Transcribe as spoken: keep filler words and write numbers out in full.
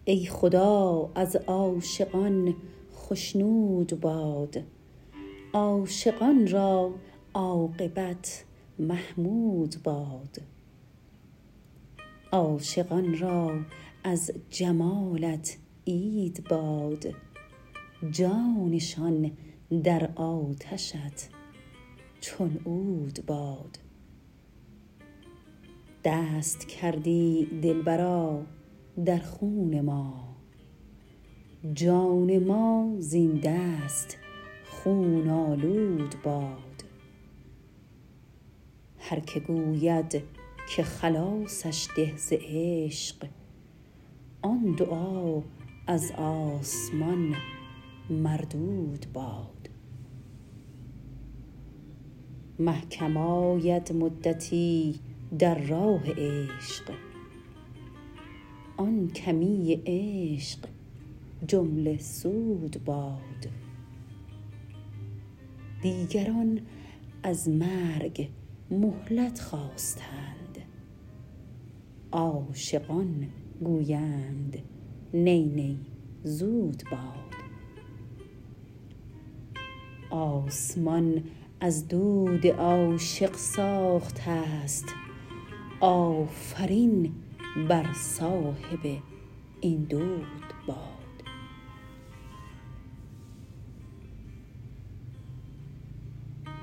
ای خدا از عاشقان خشنود باد، عاشقان را عاقبت محمود باد. عاشقان را از جمالت عید باد، جانشان در آتشت چون عود باد. دست کردی دلبرا در خون ما، جان ما زین دست خون آلود باد. هر که گوید که خلاصش ده ز عشق، آن دعا از آسمان مردود باد. محکم آید مدتی در راه عشق، آن کمی عشق جمله سود باد. دیگران از مرگ مهلت خواستند، عاشقان گویند نی نی زود باد. آسمان از دود عاشق ساخته است، آفرین بر صاحب این دود.